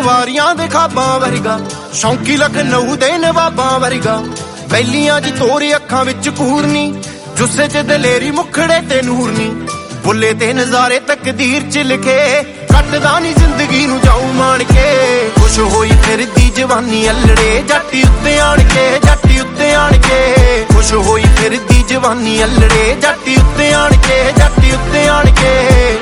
ਪਟਵਾਰੀਆਂ ਦੇ ਖਾਬਾਂ ਵਰਗਾ, ਸ਼ੌਂਕੀ ਲਖਨਊ ਦੇ ਨਵਾਬਾਂ ਵਰਗਾ। ਵੈਲੀਆਂ ਦੀ ਤੋਰੇ ਅੱਖਾਂ ਵਿੱਚ ਕੂਰਨੀ, ਜੁੱਸੇ ਚ ਦਲੇਰੀ ਮੁਖੜੇ ਤੇ ਨੂਰਨੀ। ਬੁੱਲੇ ਤੇ ਨਜ਼ਾਰੇ ਤਕਦੀਰ ਚ ਲਿਖੇ, ਕੱਟਦਾ ਨੀ ਜ਼ਿੰਦਗੀ ਨੂੰ ਜਾਊ ਮਾਣ ਕੇ। ਖੁਸ਼ ਹੋਈ ਫਿਰਦੀ ਜਵਾਨੀ ਅਲੜੇ, ਜੱਟ ਉੱਤੇ ਆਣ ਕੇ, ਜੱਟ ਉੱਤੇ ਆਣ ਕੇ। ਖੁਸ਼ ਹੋਈ ਫਿਰਦੀ ਜਵਾਨੀ ਅਲੜੇ, ਜੱਟ ਉੱਤੇ ਆਣ ਕੇ, ਜੱਟ ਉੱਤੇ ਆਣ ਕੇ।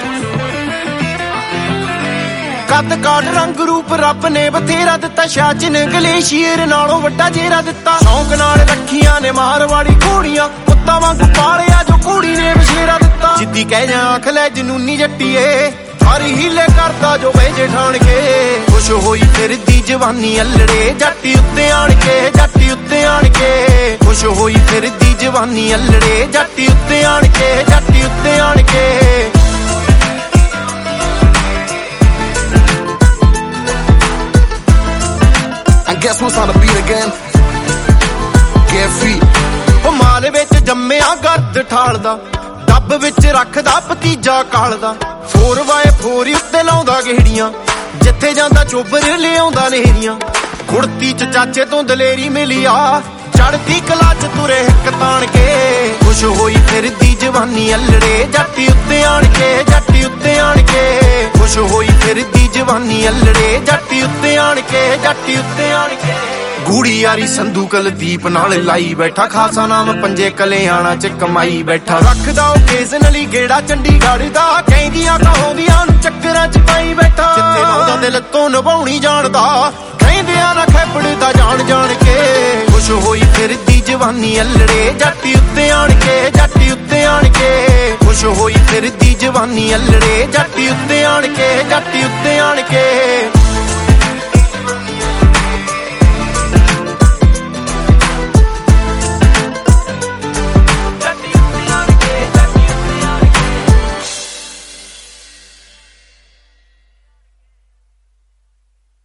ਕੱਦ ਕਾਠ ਰੰਗ ਰੂਪ ਰੱਬ ਨੇ ਬਥੇਰਾ ਦਿੱਤਾ, ਸ਼ਾਚਨ ਗਲੇਸ਼ੀਅਰ ਨਾਲੋਂ ਵੱਡਾ ਜੇਰਾ ਦਿੱਤਾ। ਸ਼ੌਂਕ ਨਾਲ ਰੱਖੀਆਂ ਨੇ ਮਾਰਵਾੜੀ ਘੋੜੀਆਂ, ਕੁੱਤਾ ਵਾਂਗੂ ਪਾਲਿਆ ਜੋ ਕੁੜੀ ਨੇ ਬਸ਼ੇਰਾ ਦਿੱਤਾ। ਜਿੱਦੀ ਕਹਿ ਜਾ ਆਖ ਲੈ ਜਨੂਨੀ ਜੱਟੀਏ, ਹਰ ਹੀਲੇ ਕਰਦਾ ਜੋ ਵੇਜੇ ਠਾਣ ਕੇ। ਖੁਸ਼ ਹੋਈ ਫਿਰਦੀ ਜਵਾਨੀ ਅਲੜੇ, ਜੱਟ ਉੱਤੇ ਆਣ ਕੇ, ਜੱਟ ਉੱਤੇ ਆਣ ਕੇ। ਖੁਸ਼ ਹੋਈ ਫਿਰਦੀ ਜਵਾਨੀ ਅਲੜੇ, ਜੱਟ ਉੱਤੇ ਆਣ ਕੇ, ਜੱਟ ਉੱਤੇ ਆਣ ਕੇ। Guess what's on the beat again? Get free. ਉਹ ਮਾਲ ਵਿੱਚ ਜੰਮਿਆ ਗਰਦ ਠਾਲਦਾ, ਡੱਬ ਵਿੱਚ ਰੱਖਦਾ ਭਤੀਜਾ ਕਾਲਦਾ। 4x4 ਉੱਤੇ ਲਾਉਂਦਾ ਗੇੜੀਆਂ, ਜਿੱਥੇ ਜਾਂਦਾ ਚੋਬਰ ਲਿਆਉਂਦਾ ਨੇਰੀਆਂ। ਕੁੜਤੀ ਚ ਚਾਚੇ ਤੋਂ ਦਲੇਰੀ ਮਿਲੀ ਆ, ਚੜਦੀ ਕਲਾ ਚ ਤੁਰੇ ਹਿੱਕ ਤਾਣ ਕੇ। ਖੁਸ਼ ਹੋਈ ਫਿਰਦੀ ਜਵਾਨੀ ਅਲੜੇ, ਜੱਟ ਉੱਤੇ ਆਣ ਕੇ, ਜੱਟ ਉੱਤੇ ਆਣ ਕੇ। ਖੁਸ਼ ਹੋਈ ਫਿਰਦੀ ਜਵਾਨੀ ਅਲੜੇ, ਜੱਟ ਉੱਤੇ ਆਣ ਕੇ, ਜੱਟ ਉੱਤੇ ਆਣ ਕੇ। ਗੂੜੀ ਯਾਰੀ ਸੰਧੂ ਕੁਲਦੀਪ ਨਾਲ ਲਾਈ ਬੈਠਾ, ਖਾਸਾ ਨਾਮ ਪੰਜੇ ਕਲਿਆਣਾ ਚ ਕਮਾਈ ਬੈਠਾ। ਰੱਖਦਾ ਓਕੇਜ਼ਨਲੀ ਗੇੜਾ ਚੰਡੀਗੜ੍ਹ ਦਾ, ਕਹਿੰਦੀਆਂ ਕਹਾਉਂਦੀਆਂ ਨੂੰ ਚੱਕਰਾਂ ਚ ਪਾਈ ਬੈਠਾ। ਜਿੱਥੇ ਲਾਉਂਦਾ ਦਿਲ ਤੋਂ ਨਿਭਾਉਣੀ ਜਾਣਦਾ, ਕਹਿੰਦਿਆਂ ਨਾ ਖੈਪੜਦਾ ਜਾਣ ਜਾਣ ਕੇ। ਖੁਸ਼ ਹੋਈ ਫਿਰਦੀ ਜਵਾਨੀ ਅਲੜੇ, ਜੱਟ ਉੱਤੇ ਆਣ ਕੇ, ਜੱਟ ਉੱਤੇ ਆਣ ਕੇ। ਖੁਸ਼ ਹੋਈ ਫਿਰਦੀ ਜਵਾਨੀ ਅਲੜੇ, ਜੱਟ ਉੱਤੇ ਆਣ ਕੇ, ਜੱਟ ਉੱਤੇ ਆਣ ਕੇ।